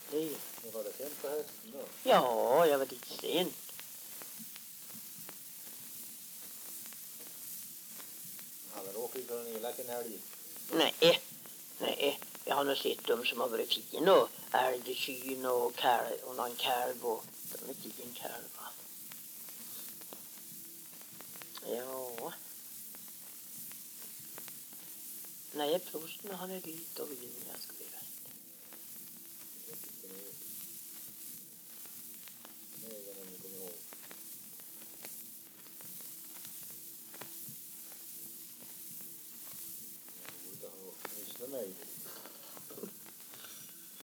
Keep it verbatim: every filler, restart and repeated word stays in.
Det. Ni var det sent på hösten då? Ja, jag var lite sent. Hade du åkt från Ilaken älg? Nej, nej. Jag har nog sett dem som har varit fin och älgsyn och kalv och någon kalv och de är fin kalva. Ja. Nej, prosten han är lite och vill jag skriva.